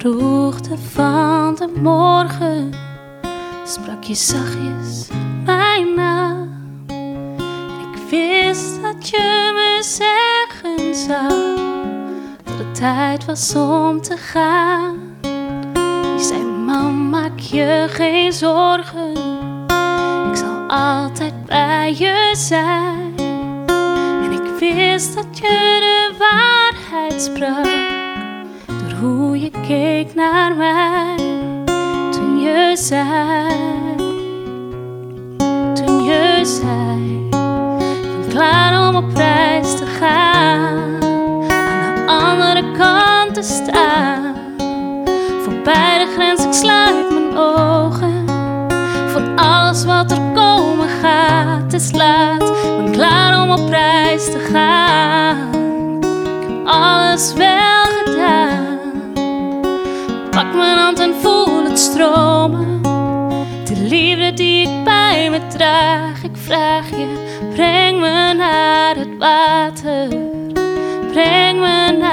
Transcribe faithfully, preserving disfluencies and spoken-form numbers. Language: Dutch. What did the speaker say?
vroegte van de morgen sprak je zachtjes mijn naam. Ik wist dat je me zeggen zou dat het tijd was om te gaan. Je zei, mam, maak je geen zorgen, ik zal altijd bij je zijn. En ik wist dat je de waarheid sprak door hoe je keek naar mij. Toen je zei, toen je zei, ik ben klaar om op reis te gaan, aan de andere kant te staan. Voorbij de grens, ik sluit mijn ogen voor alles wat er komen gaat. Het is laat, ik ben klaar om op reis te gaan. Ik heb alles wel gedaan. Pak mijn hand en voel het stromen, de liefde die ik bij me draag. Ik vraag je, breng me naar het water, breng me naar